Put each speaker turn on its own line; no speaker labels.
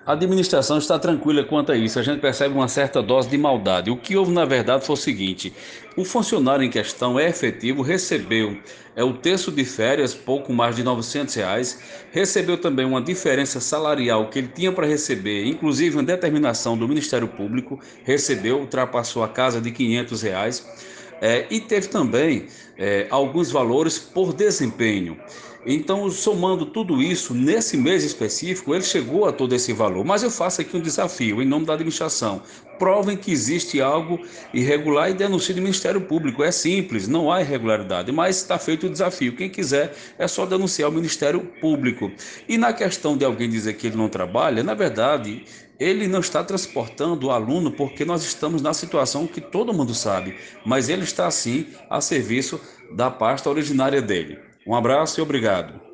A administração está tranquila quanto a isso. A gente percebe uma certa dose de maldade. O que houve, na verdade, foi o seguinte: o funcionário em questão é efetivo, recebeu o terço de férias, pouco mais de R$ 900, recebeu também uma diferença salarial que ele tinha para receber, inclusive uma determinação do Ministério Público, recebeu, ultrapassou a casa de R$ 500. E teve também alguns valores por desempenho. Então, somando tudo isso, nesse mês específico, ele chegou a todo esse valor. Mas eu faço aqui um desafio, em nome da administração. Provem que existe algo irregular e denuncie no Ministério Público. É simples, não há irregularidade, mas está feito o desafio. Quem quiser é só denunciar o Ministério Público. E na questão de alguém dizer que ele não trabalha, na verdade, ele não está transportando o aluno porque nós estamos na situação que todo mundo sabe, mas ele está sim a serviço da pasta originária dele. Um abraço e obrigado.